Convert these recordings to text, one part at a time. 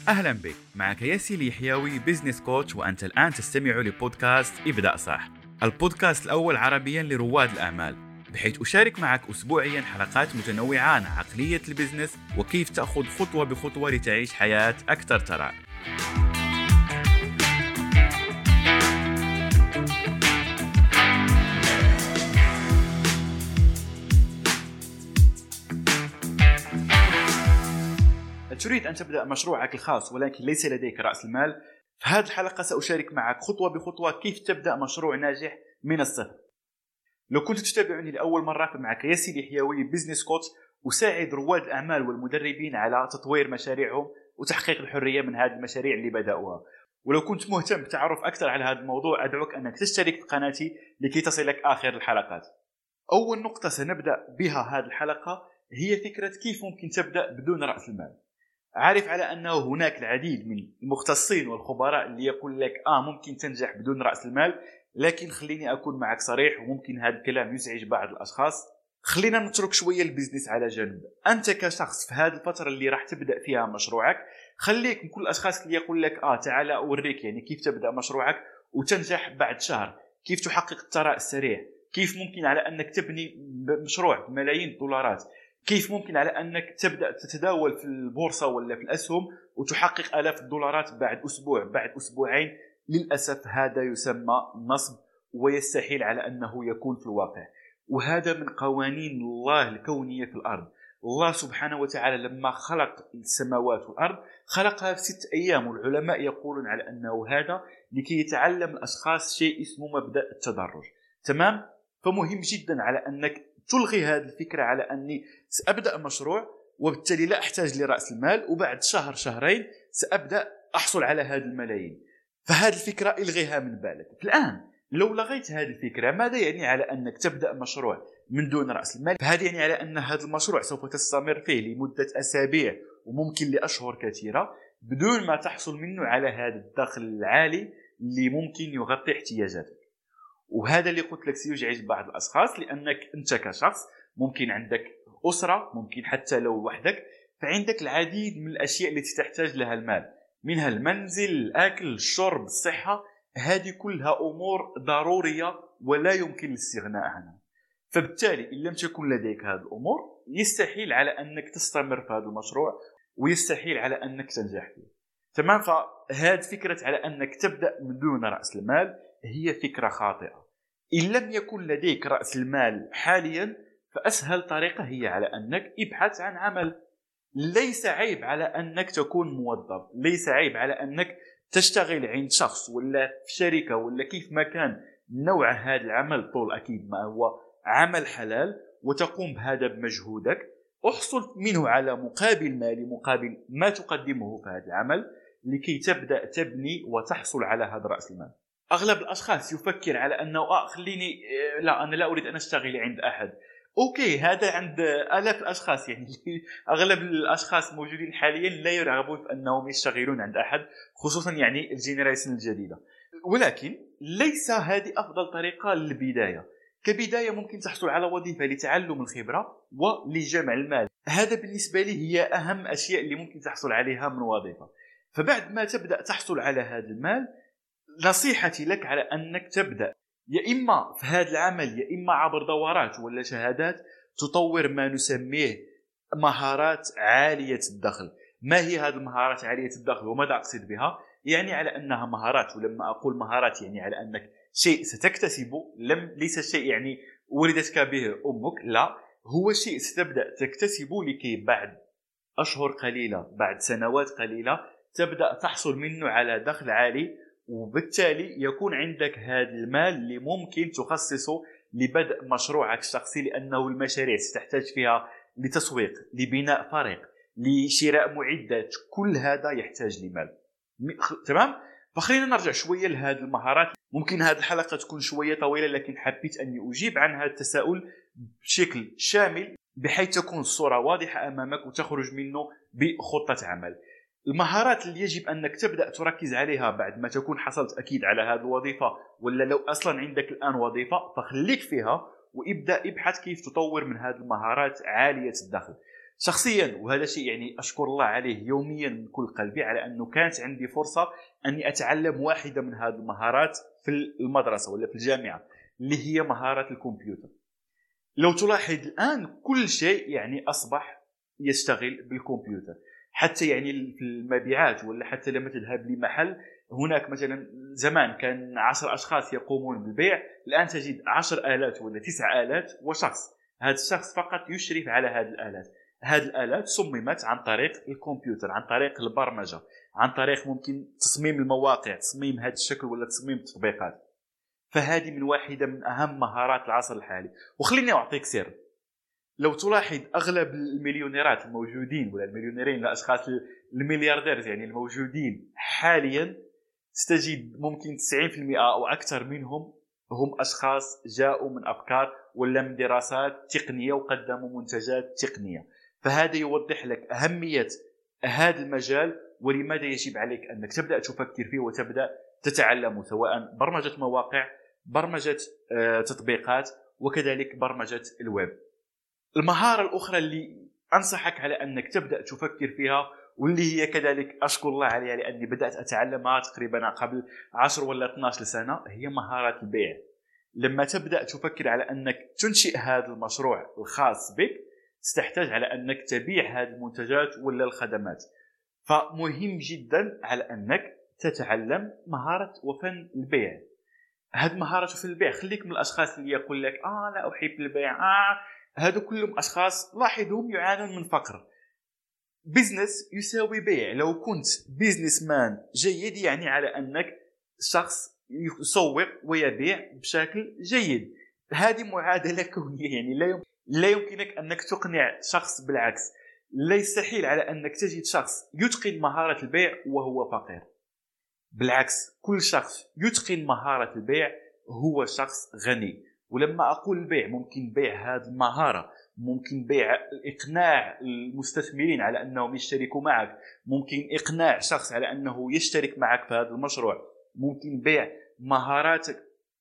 أهلا بك، معك ياسي اليحيوي بزنس كوتش، وأنت الآن تستمع لبودكاست ابدأ صح، البودكاست الأول عربيا لرواد الأعمال، بحيث أشارك معك أسبوعيا حلقات متنوعة عن عقلية البزنس وكيف تأخذ خطوة بخطوة لتعيش حياة أكثر ثراء. تريد أن تبدأ مشروعك الخاص ولكن ليس لديك رأس المال؟ في هذه الحلقة سأشارك معك خطوة بخطوة كيف تبدأ مشروع ناجح من الصفر. لو كنت تتابعني لأول مرة فمعك ياسي اليحيوي بزنس كوتش، أساعد رواد الأعمال والمدربين على تطوير مشاريعهم وتحقيق الحرية من هذه المشاريع اللي بدأوها. ولو كنت مهتم بالتعرف أكثر على هذا الموضوع أدعوك أنك تشترك في قناتي لكي تصلك آخر الحلقات. أول نقطة سنبدأ بها هذه الحلقة هي فكرة كيف ممكن تبدأ بدون رأس المال. عارف على أنه هناك العديد من المختصين والخبراء اللي يقول لك ممكن تنجح بدون رأس المال، لكن خليني أكون معك صريح، وممكن هذا الكلام يزعج بعض الأشخاص. خلينا نترك شوية البيزنس على جنب. أنت كشخص في هذه الفترة اللي راح تبدأ فيها مشروعك، خليك من كل الأشخاص اللي يقول لك تعال أوريك يعني كيف تبدأ مشروعك وتنجح بعد شهر، كيف تحقق الثراء السريع، كيف ممكن على أنك تبني مشروع بملايين الدولارات، كيف ممكن على أنك تبدأ تتداول في البورصة ولا في الأسهم وتحقق آلاف الدولارات بعد أسبوع بعد أسبوعين. للأسف هذا يسمى نصب ويستحيل على أنه يكون في الواقع، وهذا من قوانين الله الكونية في الأرض. الله سبحانه وتعالى لما خلق السماوات والأرض خلقها في 6 أيام، والعلماء يقولون على أنه هذا لكي يتعلم الأشخاص شيء اسمه مبدأ التدرج. تمام؟ فمهم جدا على أنك تلغي هذه الفكرة على أني سأبدأ مشروع وبالتالي لا أحتاج لرأس المال وبعد شهر شهرين سأبدأ أحصل على هذه الملايين. فهذه الفكرة إلغيها من بالك. الآن لو لغيت هذه الفكرة ماذا يعني على أنك تبدأ مشروع من دون رأس المال؟ فهذا يعني على أن هذا المشروع سوف تستمر فيه لمدة أسابيع وممكن لأشهر كثيرة بدون ما تحصل منه على هذا الدخل العالي اللي ممكن يغطي احتياجاتك. وهذا اللي قلت لك سيزعج بعض الأشخاص، لأنك أنت كشخص ممكن عندك أسرة، ممكن حتى لو وحدك، فعندك العديد من الأشياء التي تحتاج لها المال، منها المنزل، الأكل، الشرب، الصحة. هذه كلها أمور ضرورية ولا يمكن الاستغناء عنها. فبالتالي إن لم تكن لديك هذه الأمور يستحيل على أنك تستمر في هذا المشروع ويستحيل على أنك تنجح فيه. تمام؟ فهذه فكرة على أنك تبدأ من دون رأس المال هي فكرة خاطئة. إن لم يكن لديك رأس المال حاليا فأسهل طريقة هي على أنك ابحث عن عمل. ليس عيب على أنك تكون موظف، ليس عيب على أنك تشتغل عند شخص ولا في شركة ولا كيف ما كان نوع هذا العمل. طول أكيد ما هو عمل حلال وتقوم بهذا بمجهودك، احصل منه على مقابل مالي، مقابل ما تقدمه في هذا العمل لكي تبدأ تبني وتحصل على هذا رأس المال. أغلب الأشخاص يفكر على أنه خليني لا أنا لا أريد أن أشتغل عند أحد. أوكي، هذا عند آلاف الأشخاص، يعني أغلب الأشخاص موجودين حاليا لا يرغبون في أنهم يشتغلون عند أحد، خصوصا يعني الجينيريشن الجديدة. ولكن ليس هذه أفضل طريقة للبداية. كبداية ممكن تحصل على وظيفة لتعلم الخبرة ولجمع المال. هذا بالنسبة لي هي أهم أشياء اللي ممكن تحصل عليها من وظيفة. فبعد ما تبدأ تحصل على هذا المال، نصيحتي لك على أنك تبدأ يا إما في هذا العمل يا إما عبر دورات ولا شهادات تطور ما نسميه مهارات عالية الدخل. ما هي هذه المهارات عالية الدخل وماذا أقصد بها؟ يعني على أنها مهارات، ولما أقول مهارات يعني على أنك شيء ستكتسبه، ليس شيء يعني ولدتك به أمك، لا، هو شيء ستبدأ تكتسبه لكي بعد أشهر قليلة بعد سنوات قليلة تبدأ تحصل منه على دخل عالي، وبالتالي يكون عندك هذا المال اللي ممكن تخصصه لبدء مشروعك الشخصي، لأنه المشاريع ستحتاج فيها لتسويق، لبناء فريق، لشراء معدات، كل هذا يحتاج لمال. تمام؟ فخلينا نرجع شوية لهذه المهارات. ممكن هذه الحلقة تكون شوية طويلة لكن حبيت أني أجيب عن هذا التساؤل بشكل شامل بحيث تكون الصورة واضحة أمامك وتخرج منه بخطة عمل. المهارات اللي يجب أنك تبدأ تركز عليها بعد ما تكون حصلت أكيد على هذه الوظيفة، ولا لو أصلا عندك الآن وظيفة فخليك فيها وابدأ ابحث كيف تطور من هذه المهارات عالية الدخل. شخصيا، وهذا شيء يعني اشكر الله عليه يوميا من كل قلبي، على انه كانت عندي فرصه اني اتعلم واحده من هذه المهارات في المدرسه ولا في الجامعه، اللي هي مهاره الكمبيوتر. لو تلاحظ الان كل شيء يعني اصبح يشتغل بالكمبيوتر، حتى يعني في المبيعات، ولا حتى لما تذهب لمحل، هناك مثلا زمان كان 10 اشخاص يقومون بالبيع، الان تجد 10 آلات ولا 9 آلات وشخص. هذا الشخص فقط يشرف على هذه الآلات. هذه الآلات صممت عن طريق الكمبيوتر، عن طريق البرمجة، عن طريق ممكن تصميم المواقع، تصميم هذا الشكل ولا تصميم التطبيقات. فهذه من واحدة من أهم مهارات العصر الحالي. وخليني أعطيك سر. لو تلاحظ أغلب المليونيرات الموجودين، ولا المليونيرين، الأشخاص المليارديرز يعني الموجودين حاليا، ستجد ممكن 90% أو أكثر منهم هم أشخاص جاءوا من أفكار ولا من دراسات تقنية وقدموا منتجات تقنية. فهذا يوضح لك أهمية هذا المجال، ولماذا يجب عليك أنك تبدأ تفكر فيه وتبدأ تتعلمه، سواء برمجة مواقع، برمجة تطبيقات، وكذلك برمجة الويب. المهارة الأخرى اللي أنصحك على أنك تبدأ تفكر فيها، واللي هي كذلك أشكر الله عليها لأني بدأت أتعلمها تقريبا قبل 10 ولا 12 سنة، هي مهارة البيع. لما تبدأ تفكر على أنك تنشئ هذا المشروع الخاص بك، ستحتاج على أنك تبيع هذه المنتجات ولا الخدمات. فمهم جدا على أنك تتعلم مهارة وفن البيع. هذه مهارة في البيع، خليك من الأشخاص اللي يقول لك لا أحب البيع. هذا كلهم أشخاص لاحظهم يعانون من فقر. بيزنس يساوي بيع. لو كنت بيزنس مان جيد، يعني على أنك شخص يسوق ويبيع بشكل جيد. هذه معادلة كونية، يعني لا يمكنك أنك تقنع شخص. بالعكس، لا يستحيل على أنك تجد شخص يتقن مهارة البيع وهو فقير. بالعكس، كل شخص يتقن مهارة البيع هو شخص غني. ولما أقول البيع، ممكن بيع هذه المهارة، ممكن بيع إقناع المستثمرين على أنهم يشتركوا معك، ممكن إقناع شخص على أنه يشترك معك في هذا المشروع، ممكن بيع مهاراتك،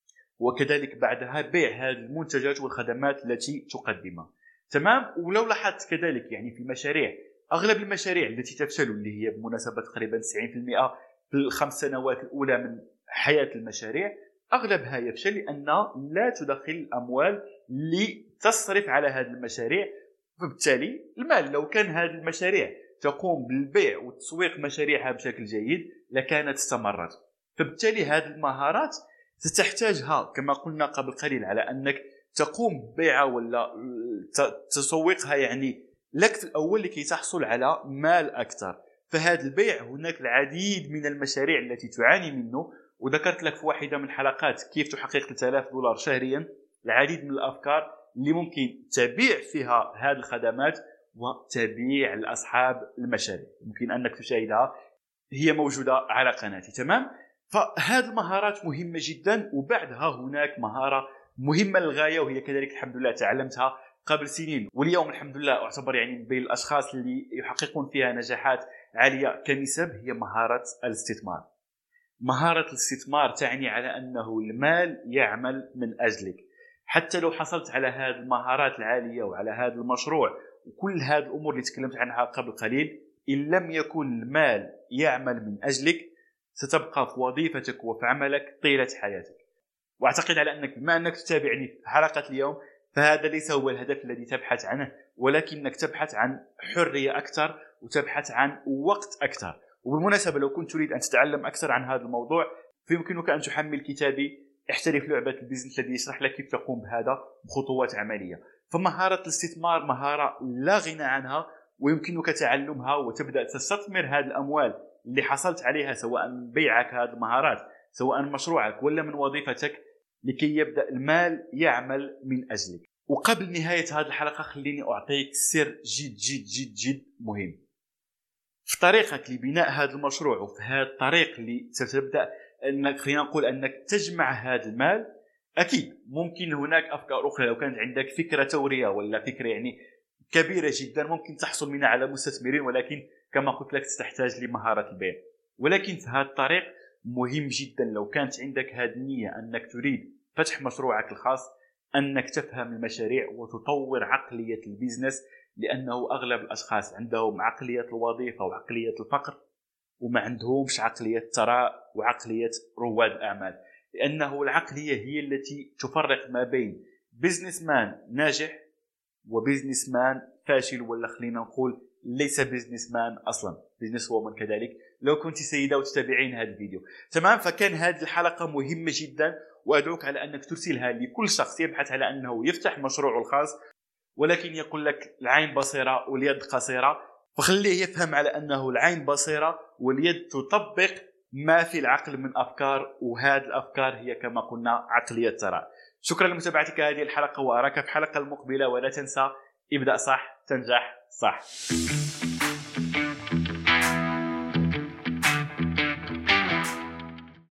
وكذلك بعدها بيع هذه المنتجات والخدمات التي تقدمها. تمام. ولو لاحظت كذلك يعني في المشاريع، أغلب المشاريع التي تفشل، اللي هي بمناسبة تقريبا 90% في ال5 سنوات الأولى من حياة المشاريع، أغلبها يفشل لأنها لا تدخل الأموال لتصرف على هذه المشاريع. فبالتالي المال، لو كان هذه المشاريع تقوم بالبيع وتسويق مشاريعها بشكل جيد، لكانت استمرت. فبالتالي هذه المهارات ستحتاجها كما قلنا قبل قليل، على أنك تقوم ببيعها ولا تسوقها يعني لك في الأول لكي تحصل على مال أكثر. فهذا البيع هناك العديد من المشاريع التي تعاني منه، وذكرت لك في واحدة من حلقات كيف تحقق $3000 شهريا العديد من الأفكار اللي ممكن تبيع فيها هذه الخدمات وتبيع لأصحاب المشاريع. ممكن أنك تشاهدها، هي موجودة على قناتي. تمام. فهذه المهارات مهمة جدا. وبعدها هناك مهارة مهمة للغاية، وهي كذلك الحمد لله تعلمتها قبل سنين، واليوم الحمد لله أعتبر يعني بين الأشخاص اللي يحققون فيها نجاحات عالية كنسب، هي مهارة الاستثمار. مهارة الاستثمار تعني على أنه المال يعمل من أجلك. حتى لو حصلت على هذه المهارات العالية وعلى هذا المشروع وكل هذه الأمور اللي تكلمت عنها قبل قليل، إن لم يكن المال يعمل من أجلك، ستبقى في وظيفتك وفي عملك طيلة حياتك. وأعتقد على أنك بما أنك تتابعني في حلقة اليوم، فهذا ليس هو الهدف الذي تبحث عنه، ولكنك تبحث عن حرية أكثر وتبحث عن وقت أكثر. وبالمناسبة، لو كنت تريد أن تتعلم أكثر عن هذا الموضوع، فيمكنك أن تحمل كتابي احترف لعبة البيزنس، الذي يشرح لك كيف تقوم بهذا بخطوات عملية. فمهارة الاستثمار مهارة لا غنى عنها، ويمكنك تعلمها وتبدأ تستثمر هذه الأموال اللي حصلت عليها، سواء من بيعك هذه المهارات، سواء من مشروعك ولا من وظيفتك، لكي يبدأ المال يعمل من أجلك. وقبل نهاية هذه الحلقة، خليني أعطيك سر جد جد جد جد مهم. في طريقك لبناء هذا المشروع، وفي هذا الطريق اللي ستبدأ أنك، خلينا نقول أنك تجمع هذا المال، أكيد ممكن هناك أفكار أخرى. لو كانت عندك فكرة تورية ولا فكرة يعني كبيرة جدا، ممكن تحصل منها على مستثمرين، ولكن كما قلت لك تحتاج لمهارة البيع. ولكن في هذا الطريق مهم جدا، لو كانت عندك هذه النية أنك تريد فتح مشروعك الخاص، أنك تفهم المشاريع وتطور عقلية البيزنس لانه اغلب الاشخاص عندهم عقليه الوظيفه وعقليه الفقر، وما عندهمش عقليه الثراء وعقليه رواد الاعمال. لانه العقليه هي التي تفرق ما بين بزنس مان ناجح وبزنس مان فاشل، ولا خلينا نقول ليس بزنس مان اصلا، بزنس وومن كذلك، لو كنت سيده وتتابعين هذا الفيديو. تمام. فكان هذه الحلقه مهمه جدا، وادعوك على انك ترسلها لكل شخص يبحث على انه يفتح مشروعه الخاص، ولكن يقول لك العين بصيره واليد قصيره، فخليه يفهم على انه العين بصيره واليد تطبق ما في العقل من افكار، وهذه الافكار هي كما قلنا عقليه الثراء. شكرا لمتابعتك هذه الحلقه، واراك في الحلقه المقبله، ولا تنسى ابدأ صح تنجح صح.